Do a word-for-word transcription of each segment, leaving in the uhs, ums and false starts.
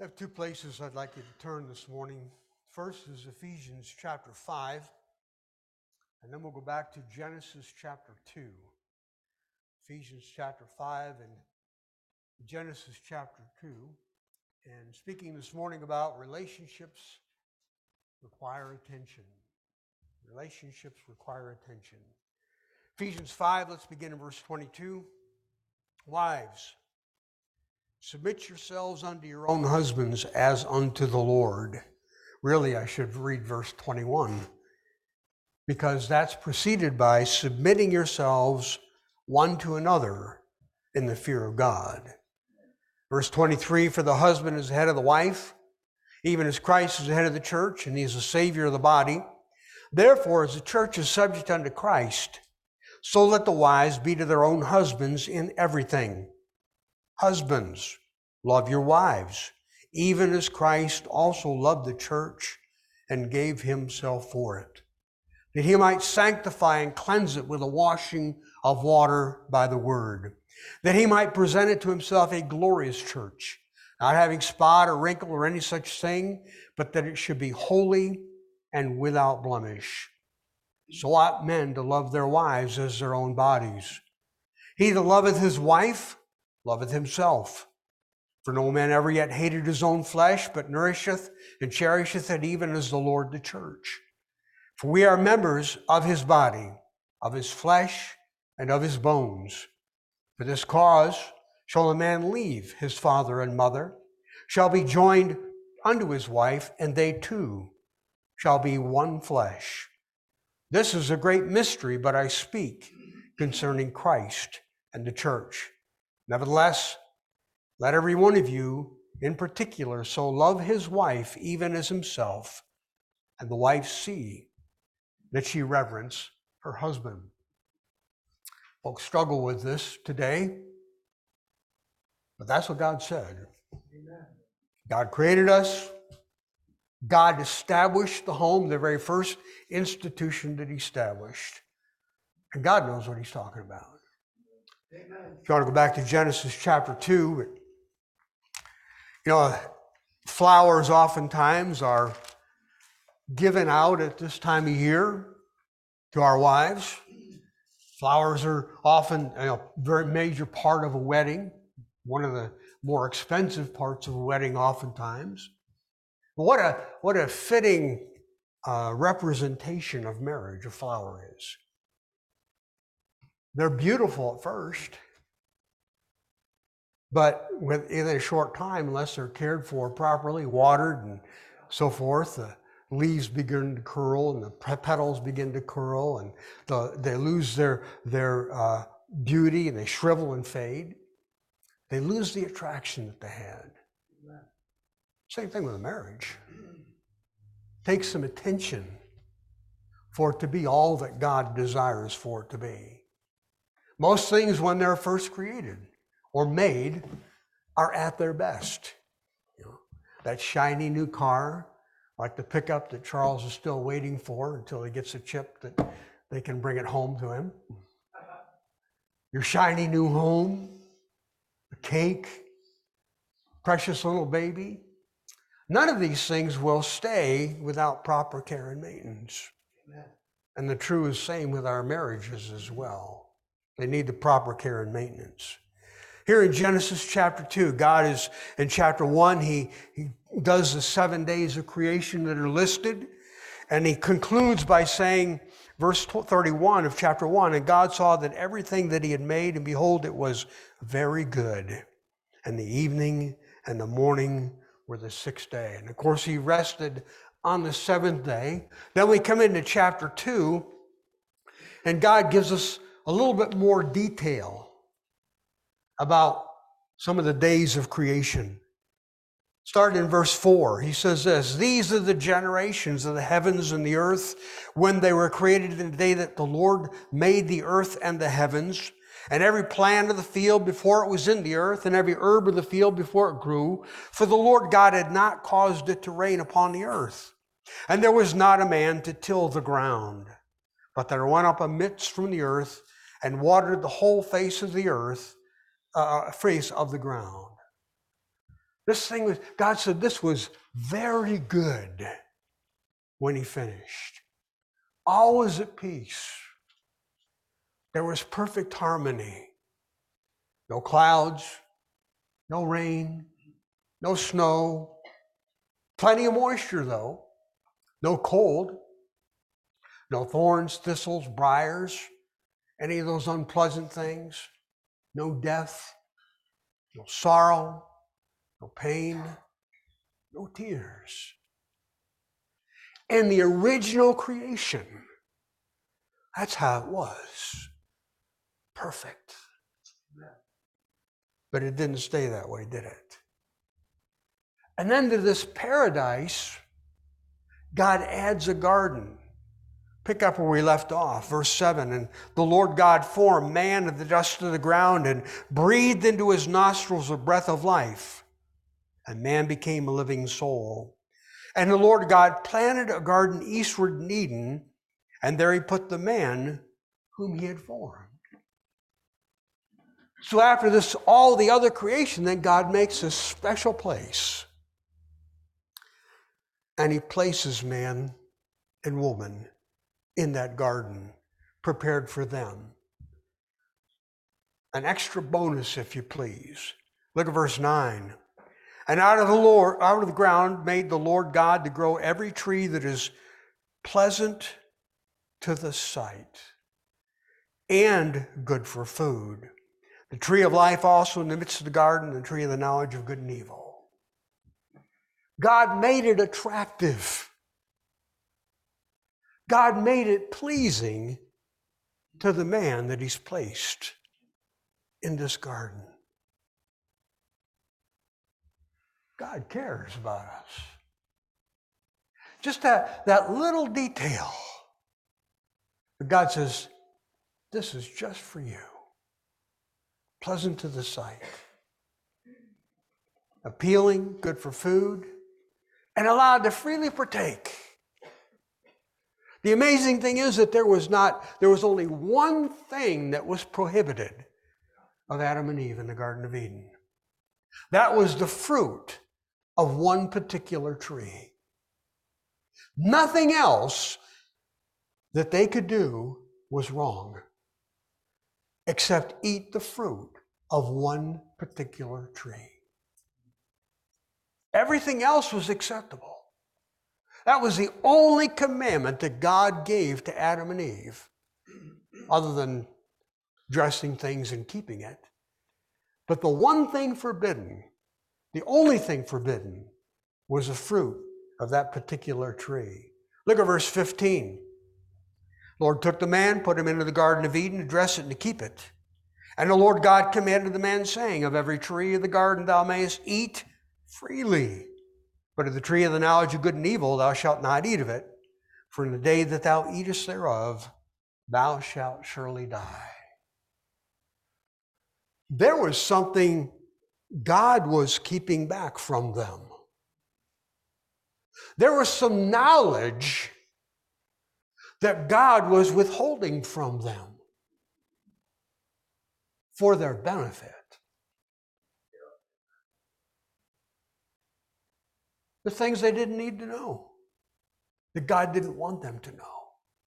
I have two places I'd like you to turn this morning. First is Ephesians chapter five, and then we'll go back to Genesis chapter two. Ephesians chapter five and Genesis chapter two. And speaking this morning about relationships require attention. Relationships require attention. Ephesians five, let's begin in verse twenty-two. Wives, submit yourselves unto your own husbands as unto the Lord. Really, I should read verse twenty-one, because that's preceded by submitting yourselves one to another in the fear of God. Verse twenty-three, for the husband is the head of the wife, even as Christ is the head of the church, and he is the Savior of the body. Therefore, as the church is subject unto Christ, so let the wives be to their own husbands in everything. Husbands, love your wives, even as Christ also loved the church and gave himself for it, that he might sanctify and cleanse it with a washing of water by the word, that he might present it to himself a glorious church, not having spot or wrinkle or any such thing, but that it should be holy and without blemish. So ought men to love their wives as their own bodies. He that loveth his wife loveth himself. For no man ever yet hated his own flesh, but nourisheth and cherisheth it, even as the Lord the church. For we are members of his body, of his flesh, and of his bones. For this cause shall a man leave his father and mother, shall be joined unto his wife, and they two shall be one flesh. This is a great mystery, but I speak concerning Christ and the church. Nevertheless, let every one of you in particular so love his wife even as himself, and the wife see that she reverence her husband. Folks struggle with this today, but that's what God said. Amen. God created us. God established the home, the very first institution that he established. And God knows what he's talking about. Amen. If you want to go back to Genesis chapter two, you know, flowers oftentimes are given out at this time of year to our wives. Flowers are often, you know, a very major part of a wedding, one of the more expensive parts of a wedding oftentimes. What a what a fitting uh, representation of marriage a flower is. They're beautiful at first, but within a short time, unless they're cared for properly, watered and so forth, the leaves begin to curl and the petals begin to curl, and the, they lose their their uh, beauty, and they shrivel and fade. They lose the attraction that they had. Same thing with a marriage. Take some attention for it to be all that God desires for it to be. Most things, when they're first created or made, are at their best. You know, that shiny new car, like the pickup that Charles is still waiting for until he gets a chip that they can bring it home to him. Your shiny new home, a cake, precious little baby. None of these things will stay without proper care and maintenance. Amen. And the true is same with our marriages as well. They need the proper care and maintenance. Here in Genesis chapter two, God is, in chapter one, he, he does the seven days of creation that are listed. And he concludes by saying, verse thirty-one of chapter one, and God saw that everything that he had made, and behold, it was very good. And the evening and the morning were the sixth day. And of course, he rested on the seventh day. Then we come into chapter two, and God gives us a little bit more detail about some of the days of creation. Starting in verse four, he says this, these are the generations of the heavens and the earth when they were created in the day that the Lord made the earth and the heavens, and every plant of the field before it was in the earth, and every herb of the field before it grew. For the Lord God had not caused it to rain upon the earth, and there was not a man to till the ground. But there went up a mist from the earth, and watered the whole face of the earth, uh, face of the ground. This thing was, God said this was very good when he finished. All was at peace. There was perfect harmony. No clouds, no rain, no snow. Plenty of moisture, though. No cold. No thorns, thistles, briars, any of those unpleasant things. No death, no sorrow, no pain, no tears. In the original creation, that's how it was. Perfect. But it didn't stay that way, did it? And then to this paradise, God adds a garden. Pick up where we left off, verse seven. And the Lord God formed man of the dust of the ground and breathed into his nostrils a breath of life. And man became a living soul. And the Lord God planted a garden eastward in Eden, and there he put the man whom he had formed. So after this, all the other creation, then God makes a special place. And he places man and woman in that garden, prepared for them. An extra bonus, if you please. Look at verse nine. And out of the Lord, out of the ground made the Lord God to grow every tree that is pleasant to the sight and good for food. The tree of life also in the midst of the garden, the tree of the knowledge of good and evil. God made it attractive. God made it pleasing to the man that he's placed in this garden. God cares about us. Just that, that little detail. But God says, this is just for you. Pleasant to the sight. Appealing, good for food, and allowed to freely partake. The amazing thing is that there was not, there was only one thing that was prohibited of Adam and Eve in the Garden of Eden. That was the fruit of one particular tree. Nothing else that they could do was wrong, except eat the fruit of one particular tree. Everything else was acceptable. That was the only commandment that God gave to Adam and Eve, other than dressing things and keeping it. But the one thing forbidden, the only thing forbidden, was the fruit of that particular tree. Look at verse fifteen. The Lord took the man, put him into the Garden of Eden to dress it and to keep it. And the Lord God commanded the man, saying, of every tree of the garden thou mayest eat freely. But of the tree of the knowledge of good and evil thou shalt not eat of it, for in the day that thou eatest thereof, thou shalt surely die. There was something God was keeping back from them. There was some knowledge that God was withholding from them for their benefit. The things they didn't need to know, that God didn't want them to know.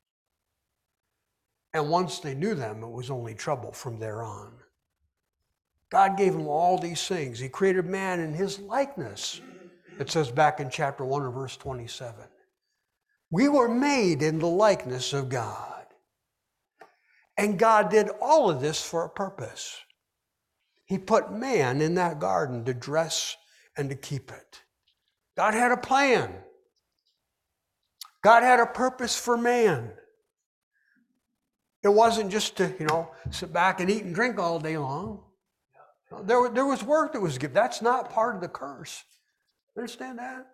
And once they knew them, it was only trouble from there on. God gave them all these things. He created man in his likeness. It says back in chapter one or verse twenty-seven. We were made in the likeness of God. And God did all of this for a purpose. He put man in that garden to dress and to keep it. God had a plan. God had a purpose for man. It wasn't just to, you know, sit back and eat and drink all day long. There, there was work that was given. That's not part of the curse. Understand that?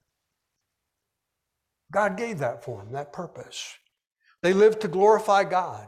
God gave that for them, that purpose. They lived to glorify God.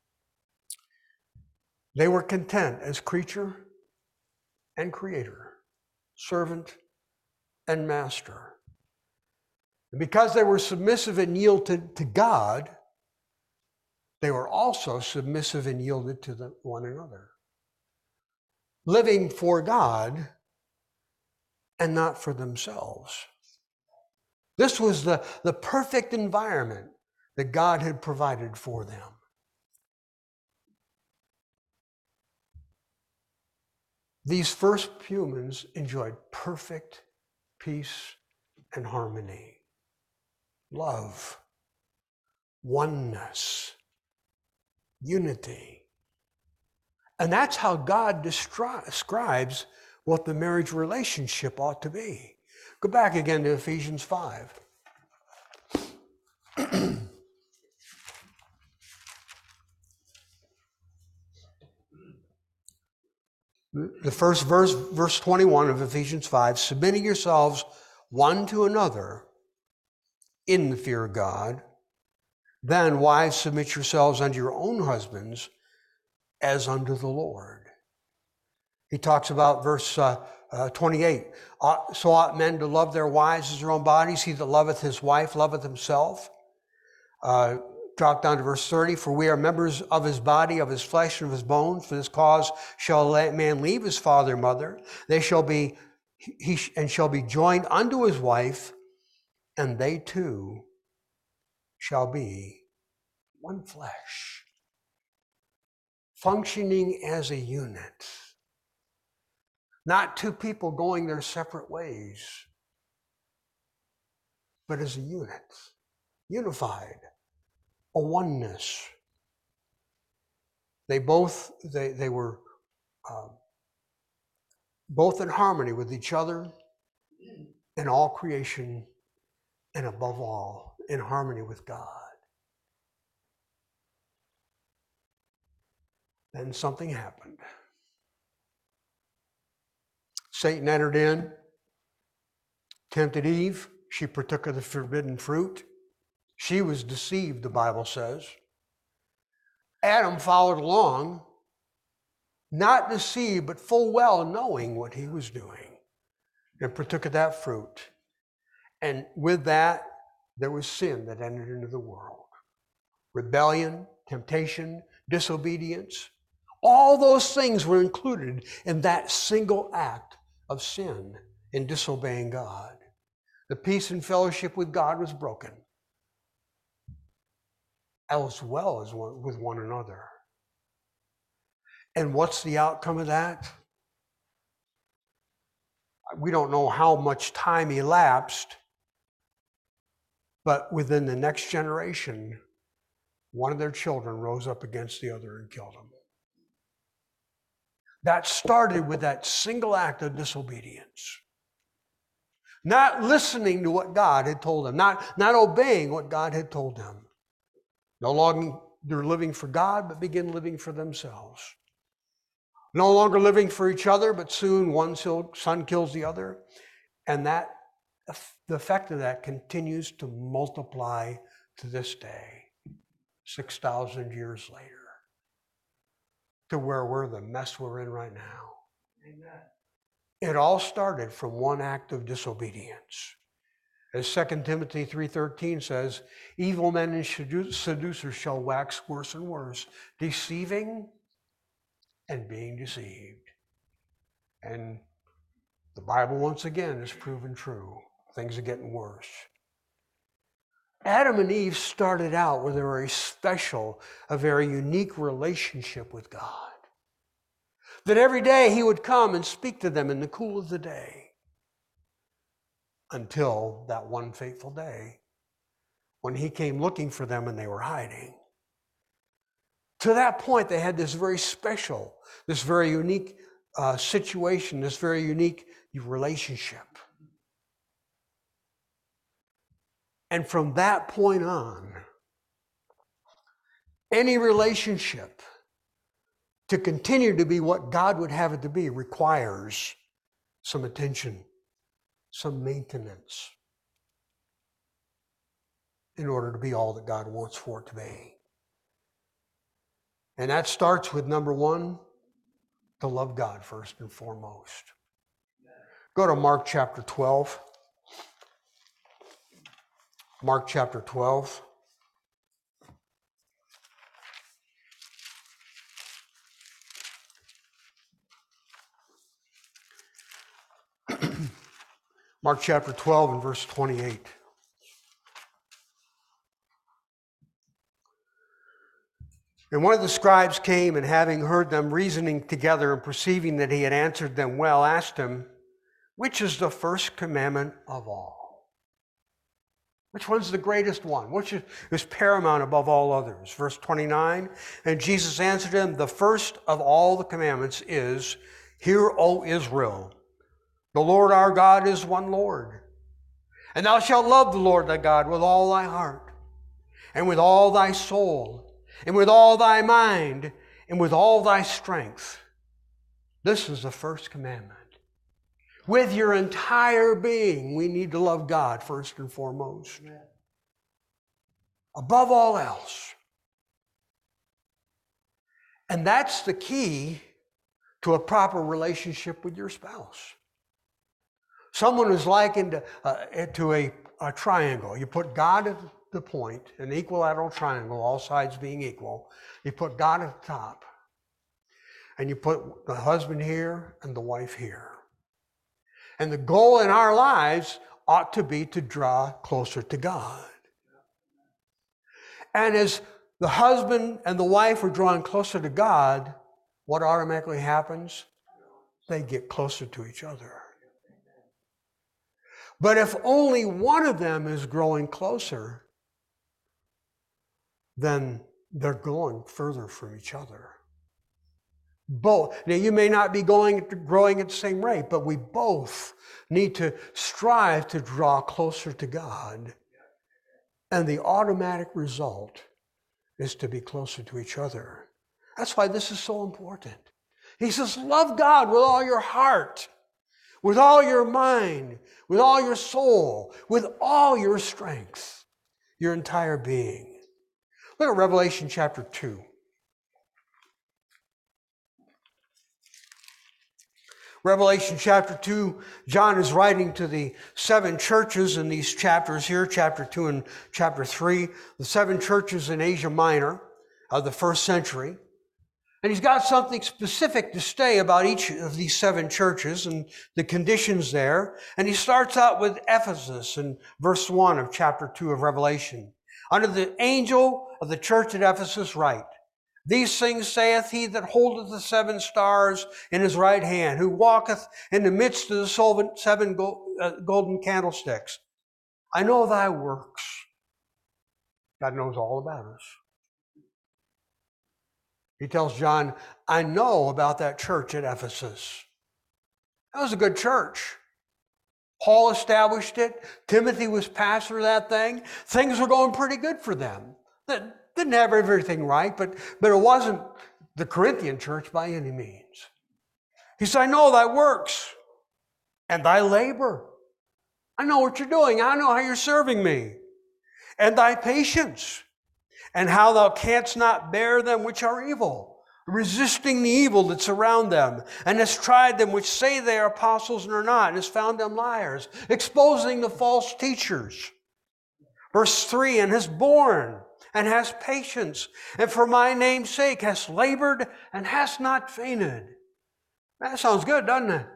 They were content as creature and creator, servant and master. And because they were submissive and yielded to God, they were also submissive and yielded to the, one another. Living for God and not for themselves. This was the, the perfect environment that God had provided for them. These first humans enjoyed perfect peace and harmony, love, oneness, unity. And that's how God describes what the marriage relationship ought to be. Go back again to Ephesians five. The first verse, verse twenty-one of Ephesians five, submitting yourselves one to another in the fear of God. Then, wives, submit yourselves unto your own husbands as unto the Lord. He talks about verse uh, uh, twenty-eight. Uh, so ought men to love their wives as their own bodies. He that loveth his wife loveth himself. Uh, drop down to verse thirty. For we are members of his body, of his flesh, and of his bones. For this cause shall a man leave his father and mother. They shall be, he and shall be joined unto his wife, and they two shall be one flesh, functioning as a unit. Not two people going their separate ways, but as a unit, unified, a oneness. They both, they, they were uh, both in harmony with each other in all creation, and above all, in harmony with God. Then something happened. Satan entered in, tempted Eve. She partook of the forbidden fruit. She was deceived, the Bible says. Adam followed along, not deceived, but full well knowing what he was doing, and partook of that fruit. And with that, there was sin that entered into the world. Rebellion, temptation, disobedience. All those things were included in that single act of sin in disobeying God. The peace and fellowship with God was broken, as well as one, with one another. And what's the outcome of that? We don't know how much time elapsed, but within the next generation, one of their children rose up against the other and killed him. That started with that single act of disobedience. Not listening to what God had told them, not, not obeying what God had told them. No longer they're living for God, but begin living for themselves. No longer living for each other, but soon one son kills the other. And that the effect of that continues to multiply to this day, six thousand years later, to where we're the mess we're in right now. Amen. It all started from one act of disobedience. As Second Timothy three thirteen says, evil men and seducers shall wax worse and worse, deceiving and being deceived. And the Bible, once again, is proven true. Things are getting worse. Adam and Eve started out with a very special, a very unique relationship with God. That every day he would come and speak to them in the cool of the day. Until that one fateful day when he came looking for them and they were hiding. To that point, they had this very special, this very unique uh, situation, this very unique relationship. And from that point on, any relationship to continue to be what God would have it to be requires some attention, some maintenance in order to be all that God wants for it to be. And that starts with number one, to love God first and foremost. Go to Mark chapter twelve. Mark chapter twelve. Mark chapter twelve and verse twenty-eight. And one of the scribes came, and having heard them reasoning together and perceiving that he had answered them well, asked him, which is the first commandment of all? Which one's the greatest one? Which is paramount above all others? Verse twenty-nine, and Jesus answered him, the first of all the commandments is, hear, O Israel, the Lord our God is one Lord. And thou shalt love the Lord thy God with all thy heart, and with all thy soul, and with all thy mind, and with all thy strength. This is the first commandment. With your entire being, we need to love God first and foremost. Amen. Above all else. And that's the key to a proper relationship with your spouse. Someone is likened uh, to a, a triangle. You put God at the point, an equilateral triangle, all sides being equal. You put God at the top. And you put the husband here and the wife here. And the goal in our lives ought to be to draw closer to God. And as the husband and the wife are drawing closer to God, what automatically happens? They get closer to each other. But if only one of them is growing closer, then they're going further from each other. Both. Now, you may not be going growing at the same rate, but we both need to strive to draw closer to God. And the automatic result is to be closer to each other. That's why this is so important. He says, love God with all your heart, with all your mind, with all your soul, with all your strength, your entire being. Look at Revelation chapter two. Revelation chapter two, John is writing to the seven churches in these chapters here, chapter two and chapter three, the seven churches in Asia Minor of the first century. And he's got something specific to say about each of these seven churches and the conditions there. And he starts out with Ephesus in verse one of chapter two of Revelation. Unto the angel of the church at Ephesus write, these things saith he that holdeth the seven stars in his right hand, who walketh in the midst of the seven golden candlesticks. I know thy works. God knows all about us. He tells John, I know about that church at Ephesus. That was a good church. Paul established it. Timothy was pastor of that thing. Things were going pretty good for them. They didn't have everything right, but, but it wasn't the Corinthian church by any means. He said, I know thy works and thy labor. I know what you're doing. I know how you're serving me. And thy patience, and how thou canst not bear them which are evil, resisting the evil that's around them, and hast tried them which say they are apostles and are not, and hast found them liars, exposing the false teachers. Verse three, and hast borne, and hast patience, and for my name's sake hast labored, and hast not fainted. That sounds good, doesn't it?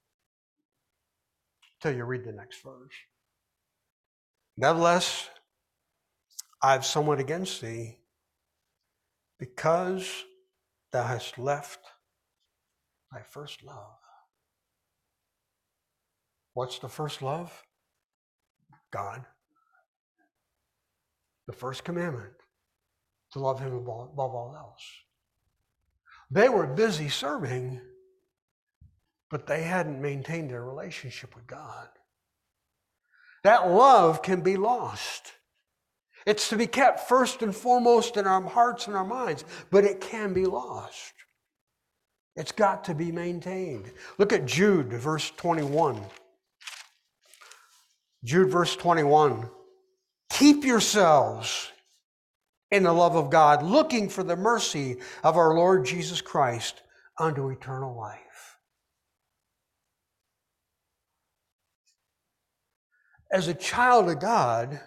Till you read the next verse. Nevertheless, I have somewhat against thee, because thou hast left thy first love. What's the first love? God. The first commandment, to love him above, above all else. They were busy serving, but they hadn't maintained their relationship with God. That love can be lost. It's to be kept first and foremost in our hearts and our minds, but it can be lost. It's got to be maintained. Look at Jude, verse twenty-one. Jude, verse twenty-one. Keep yourselves in the love of God, looking for the mercy of our Lord Jesus Christ unto eternal life. As a child of God,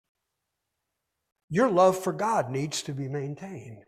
your love for God needs to be maintained.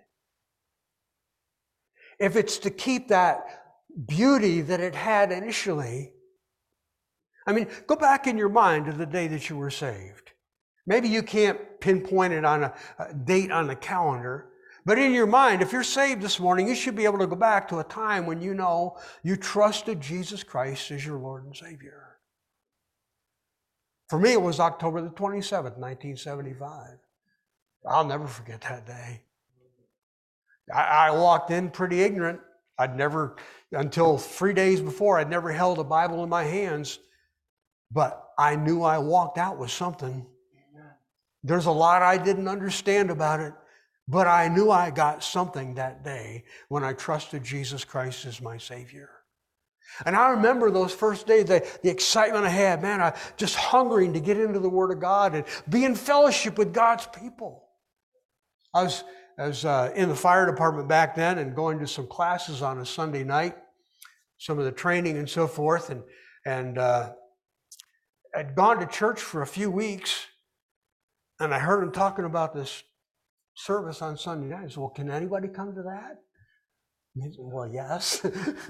If it's to keep that beauty that it had initially, I mean, go back in your mind to the day that you were saved. Maybe you can't pinpoint it on a, a date on the calendar, but in your mind, if you're saved this morning, you should be able to go back to a time when you know you trusted Jesus Christ as your Lord and Savior. For me, it was October the twenty-seventh, nineteen seventy-five. I'll never forget that day. I, I walked in pretty ignorant. I'd never, until three days before, I'd never held a Bible in my hands, but I knew I walked out with something. There's a lot I didn't understand about it, but I knew I got something that day when I trusted Jesus Christ as my Savior. And I remember those first days, the, the excitement I had, man, I just hungering to get into the Word of God and be in fellowship with God's people. I was, I was uh, in the fire department back then and going to some classes on a Sunday night, some of the training and so forth, and, and uh, I'd gone to church for a few weeks, and I heard him talking about this service on Sunday night. I said, well, can anybody come to that? And he said, well, yes.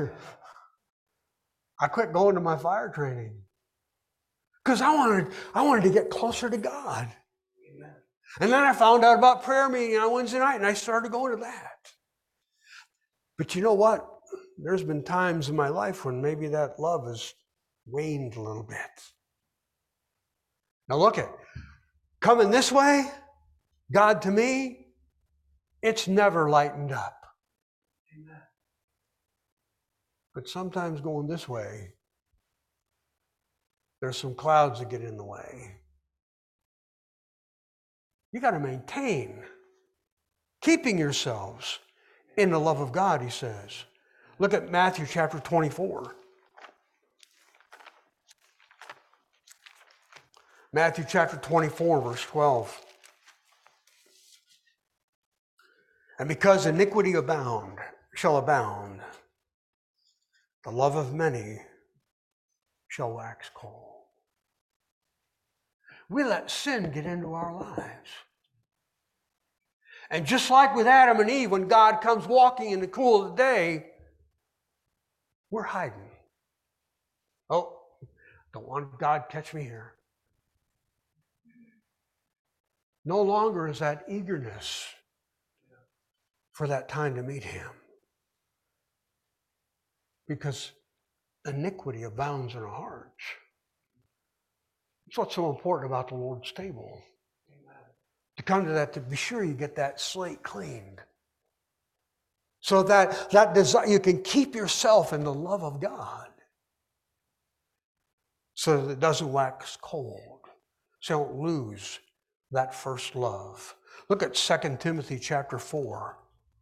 I quit going to my fire training because I wanted, I wanted to get closer to God. Amen. And then I found out about prayer meeting on Wednesday night, and I started going to that. But you know what? There's been times in my life when maybe that love has waned a little bit. Now look at coming this way, God to me, it's never lightened up. Amen. But sometimes going this way, there's some clouds that get in the way. You got to maintain keeping yourselves in the love of God, he says. Look at Matthew chapter twenty-four. Matthew chapter twenty-four, verse twelve. And because iniquity abound, shall abound, the love of many shall wax cold. We let sin get into our lives. And just like with Adam and Eve, when God comes walking in the cool of the day, we're hiding. Oh, don't want God to catch me here. No longer is that eagerness for that time to meet him. Because iniquity abounds in our hearts. That's what's so important about the Lord's table. Amen. To come to that, to be sure you get that slate cleaned. So that, that desire, you can keep yourself in the love of God. So that it doesn't wax cold. So you don't lose that first love. Look at Second Timothy chapter four.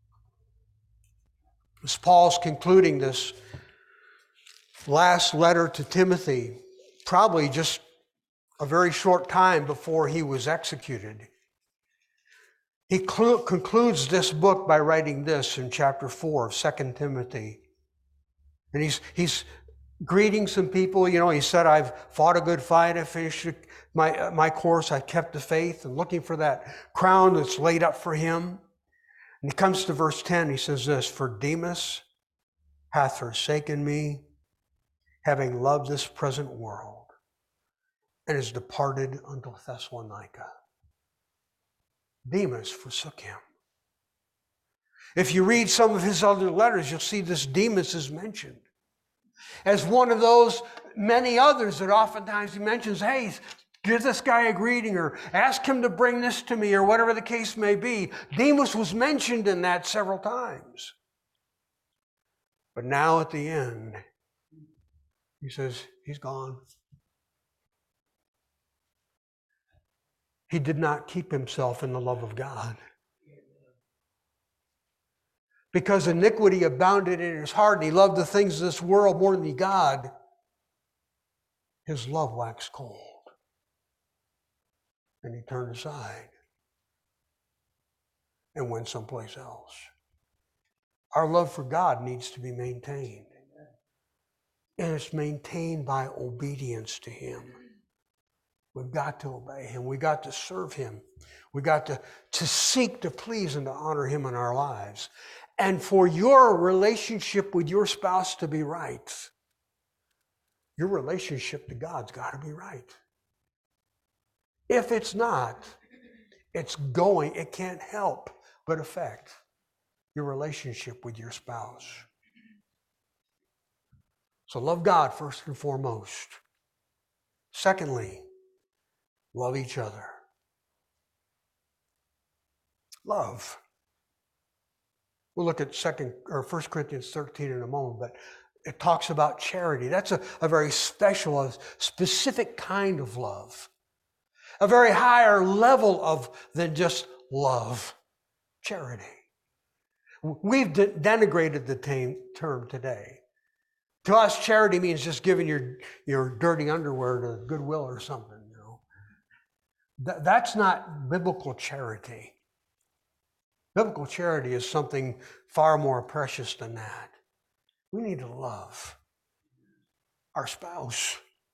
As Paul's concluding this last letter to Timothy, probably just a very short time before he was executed, he cl- concludes this book by writing this in chapter four of Second Timothy. And he's he's greeting some people. You know, he said, I've fought a good fight, I finished my, my course, I kept the faith, and looking for that crown that's laid up for him. And he comes to verse ten, he says this, for Demas hath forsaken me, having loved this present world, and is departed unto Thessalonica. Demas forsook him. If you read some of his other letters, you'll see this Demas is mentioned as one of those many others that oftentimes he mentions, hey, give this guy a greeting or ask him to bring this to me or whatever the case may be. Demas was mentioned in that several times. But now at the end, he says, he's gone. He did not keep himself in the love of God. Because iniquity abounded in his heart and he loved the things of this world more than God, his love waxed cold. And he turned aside and went someplace else. Our love for God needs to be maintained. And it's maintained by obedience to him. We've got to obey him. We've got to serve him. We've got to, to seek to please and to honor him in our lives. And for your relationship with your spouse to be right, your relationship to God's got to be right. If it's not, it's going, it can't help but affect your relationship with your spouse. So love God first and foremost. Secondly, love each other. Love. We'll look at second or First Corinthians thirteen in a moment, but it talks about charity. That's a, a very special, a specific kind of love. A very higher level of than just love. Charity. We've de- denigrated the t- term today. To us, charity means just giving your, your dirty underwear to Goodwill or something, you know. Th- that's not biblical charity. Biblical charity is something far more precious than that. We need to love our spouse.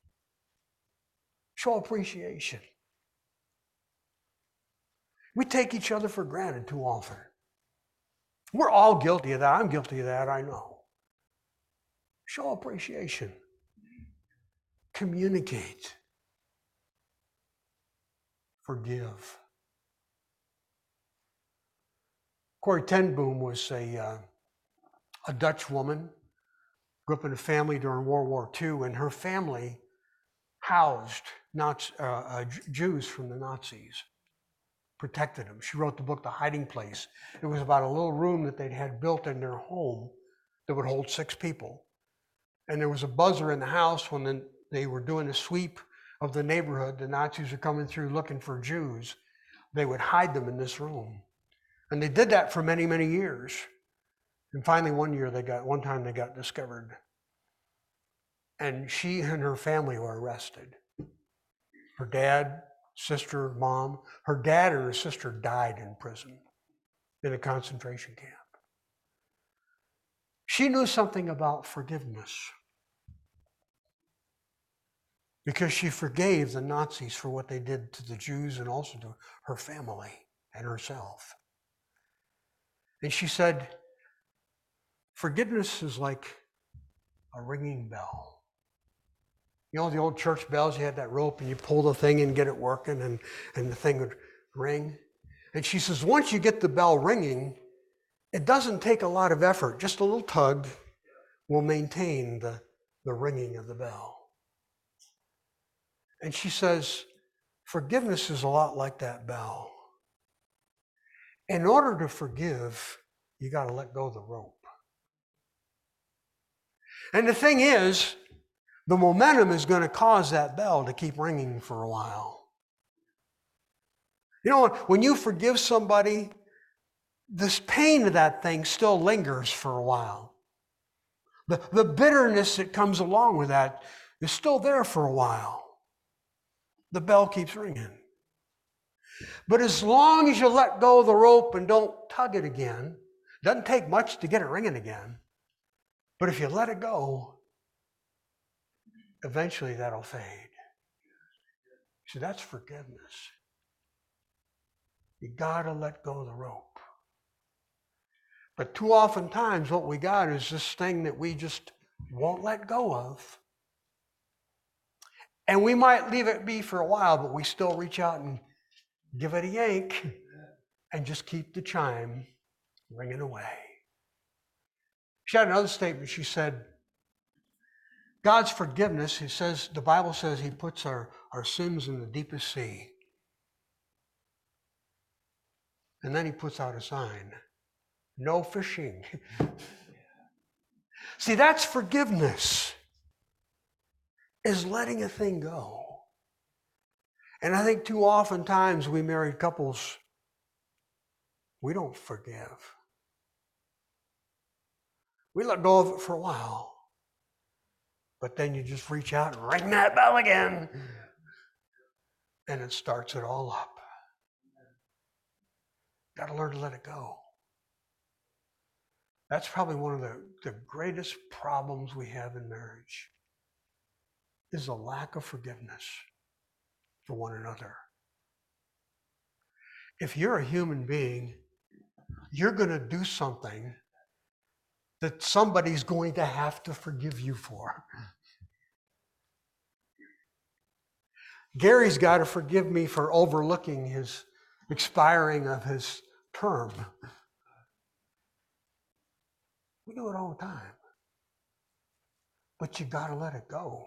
Show appreciation. We take each other for granted too often. We're all guilty of that. I'm guilty of that, I know. Show appreciation. Communicate. Forgive. Corrie ten Boom was a, uh, a Dutch woman, grew up in a family during World War Two, and her family housed Nazi, uh, uh, Jews from the Nazis, protected them. She wrote the book, The Hiding Place. It was about a little room that they'd had built in their home that would hold six people. And there was a buzzer in the house when the, they were doing a sweep of the neighborhood. The Nazis were coming through looking for Jews. They would hide them in this room. And they did that for many, many years. And finally one year they got, one time they got discovered. And she and her family were arrested. Her dad, sister, mom, her dad and her sister died in prison in a concentration camp. She knew something about forgiveness because she forgave the Nazis for what they did to the Jews and also to her family and herself. And she said, forgiveness is like a ringing bell. You know, the old church bells, you had that rope and you pull the thing and get it working and, and the thing would ring. And she says, once you get the bell ringing, it doesn't take a lot of effort. Just a little tug will maintain the, the ringing of the bell. And she says, forgiveness is a lot like that bell. In order to forgive, you got to let go of the rope. And the thing is, the momentum is going to cause that bell to keep ringing for a while. You know, when you forgive somebody, this pain of that thing still lingers for a while. The, the bitterness that comes along with that is still there for a while. The bell keeps ringing. But as long as you let go of the rope and don't tug it again, it doesn't take much to get it ringing again. But if you let it go, eventually that'll fade. See, that's forgiveness. You gotta let go of the rope. But too often times what we got is this thing that we just won't let go of. And we might leave it be for a while, but we still reach out and give it a yank and just keep the chime ringing away. She had another statement. She said, God's forgiveness, he says, the Bible says he puts our, our sins in the deepest sea. And then he puts out a sign. No fishing. See, that's forgiveness. Is letting a thing go. And I think too often times we married couples, we don't forgive. We let go of it for a while. But then you just reach out and ring that bell again. And it starts it all up. Got to learn to let it go. That's probably one of the, the greatest problems we have in marriage, is a lack of forgiveness for one another. If you're a human being, you're going to do something that somebody's going to have to forgive you for. Gary's got to forgive me for overlooking his expiring of his term. We do it all the time. But you got to let it go.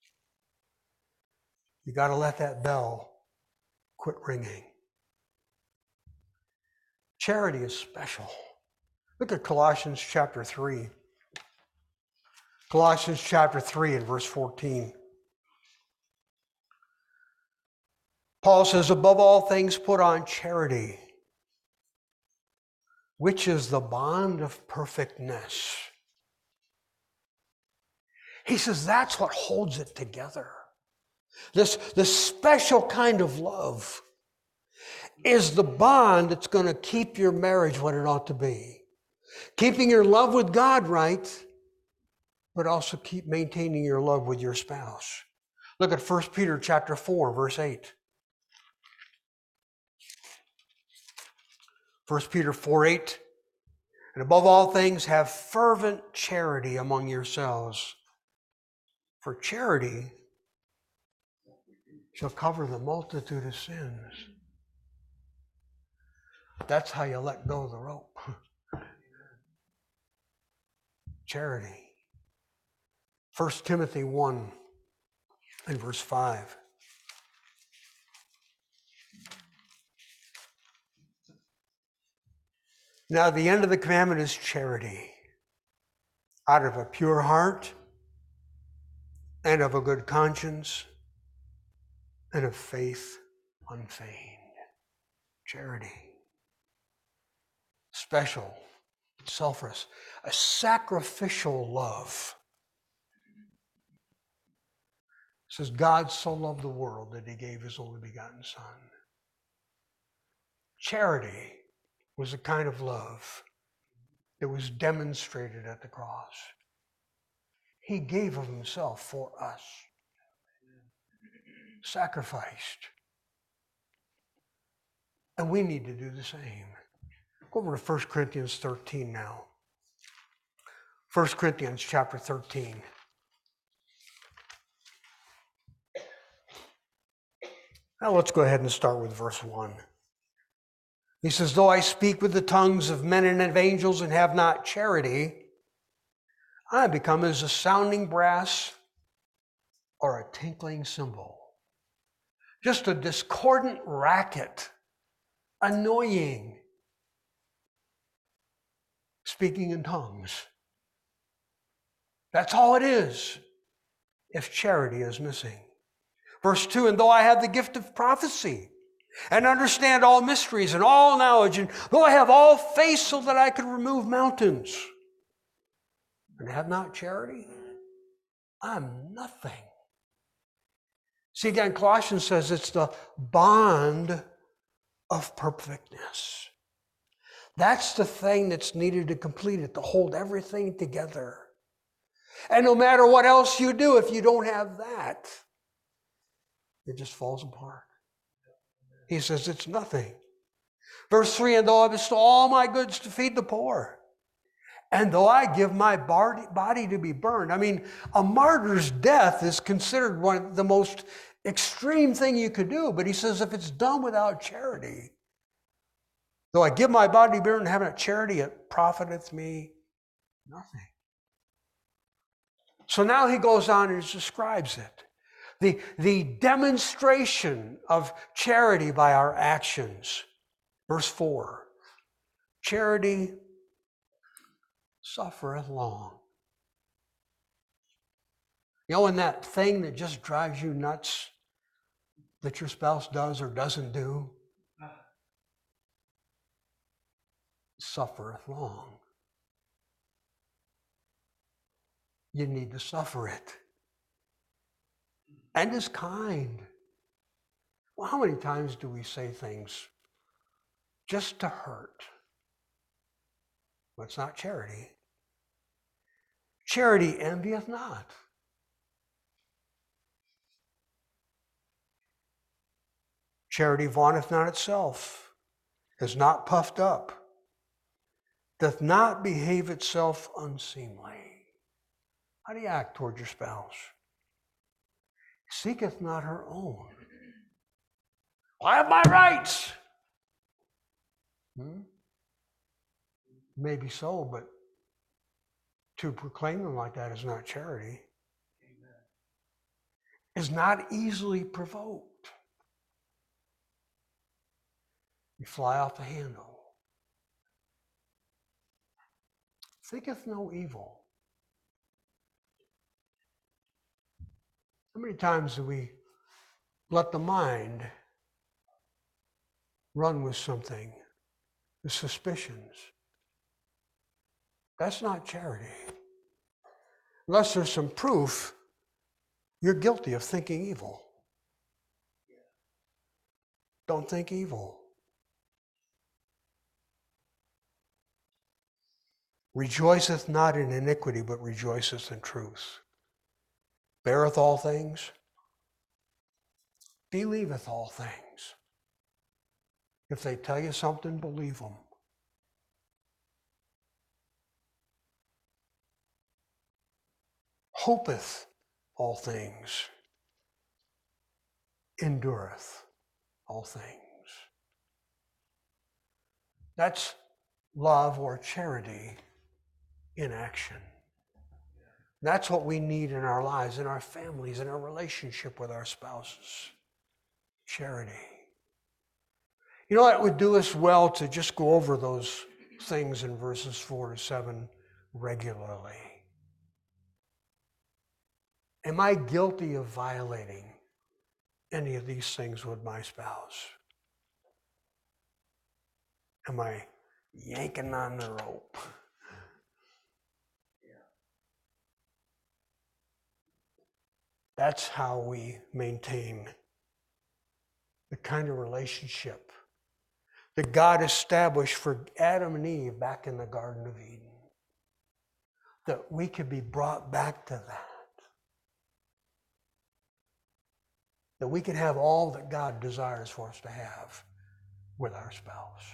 You got to let that bell quit ringing. Charity is special. Look at Colossians chapter three. Colossians chapter three and verse fourteen. Paul says, above all things put on charity, which is the bond of perfectness. He says that's what holds it together. This, this special kind of love is the bond that's going to keep your marriage what it ought to be. Keeping your love with God right, but also keep maintaining your love with your spouse. Look at First Peter chapter four, verse eight. First Peter four eight. And above all things, have fervent charity among yourselves. For charity shall cover the multitude of sins. That's how you let go of the rope. Charity. First Timothy one and verse five. Now the end of the commandment is charity. Out of a pure heart and of a good conscience and of faith unfeigned. Charity. Special, selfless, a sacrificial love. It says, God so loved the world that he gave his only begotten Son. Charity was a kind of love that was demonstrated at the cross. He gave of himself for us. Sacrificed. And we need to do the same. Go over to First Corinthians thirteen now. First Corinthians chapter thirteen. Now let's go ahead and start with verse one. He says, though I speak with the tongues of men and of angels and have not charity, I become as a sounding brass or a tinkling cymbal. Just a discordant racket, annoying, speaking in tongues. That's all it is if charity is missing. Verse two, and though I have the gift of prophecy and understand all mysteries and all knowledge, and though I have all faith so that I could remove mountains, and have not charity, I'm nothing. See, again, Colossians says it's the bond of perfectness. That's the thing that's needed to complete it, to hold everything together. And no matter what else you do, if you don't have that, it just falls apart. He says it's nothing. Verse three, and though I bestow all my goods to feed the poor, and though I give my body to be burned. I mean, a martyr's death is considered one of the most extreme thing you could do. But he says if it's done without charity, though I give my body to be burned and have not charity, it profiteth me nothing. So now he goes on and describes it. The, the demonstration of charity by our actions. Verse four, charity suffereth long. You know, when that thing that just drives you nuts that your spouse does or doesn't do, suffereth long. You need to suffer it. And is kind. Well, how many times do we say things just to hurt? Well, it's not charity. Charity envieth not. Charity vaunteth not itself, is not puffed up, doth not behave itself unseemly. How do you act toward your spouse? Seeketh not her own, I have my rights. Hmm? Maybe so, but to proclaim them like that is not charity. Amen. Is not easily provoked. You fly off the handle. Thinketh no evil. How many times do we let the mind run with something, the suspicions? That's not charity. Unless there's some proof, you're guilty of thinking evil. Don't think evil. Rejoiceth not in iniquity, but rejoiceth in truth. Beareth all things, believeth all things. If they tell you something, believe them. Hopeth all things, endureth all things. That's love or charity in action. That's what we need in our lives, in our families, in our relationship with our spouses. Charity. You know, it would do us well to just go over those things in verses four to seven regularly. Am I guilty of violating any of these things with my spouse? Am I yanking on the rope? That's how we maintain the kind of relationship that God established for Adam and Eve back in the Garden of Eden. That we could be brought back to that. That we could have all that God desires for us to have with our spouse.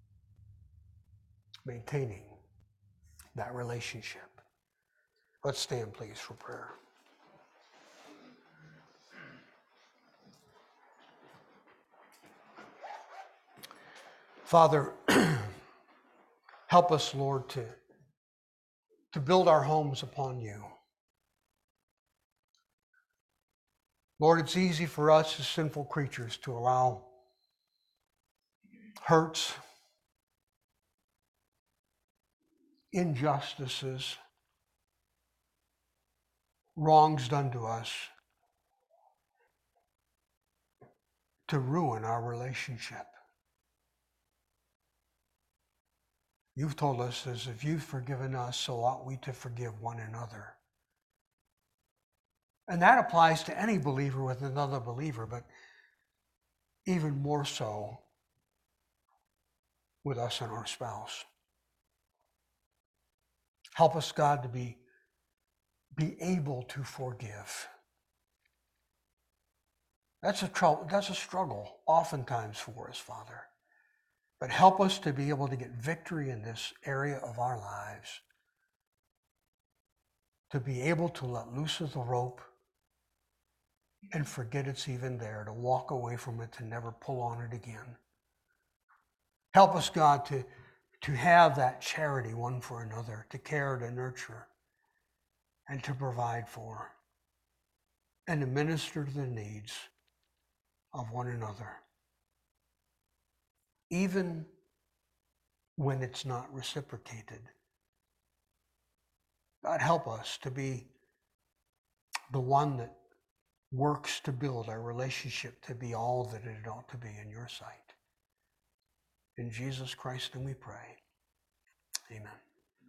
Maintaining that relationship. Let's stand, please, for prayer. Father, help us, Lord, to, to build our homes upon you. Lord, it's easy for us as sinful creatures to allow hurts, injustices, wrongs done to us to ruin our relationship. You've told us, as if you've forgiven us, so ought we to forgive one another. And that applies to any believer with another believer, but even more so with us and our spouse. Help us, God, to be, be able to forgive. That's a trouble, that's a struggle oftentimes for us, Father. But help us to be able to get victory in this area of our lives. To be able to let loose of the rope and forget it's even there, to walk away from it, to never pull on it again. Help us, God, to, to have that charity one for another, to care, to nurture, and to provide for, and to minister to the needs of one another. Even when it's not reciprocated. God, help us to be the one that works to build our relationship to be all that it ought to be in your sight. In Jesus Christ, and we pray. Amen.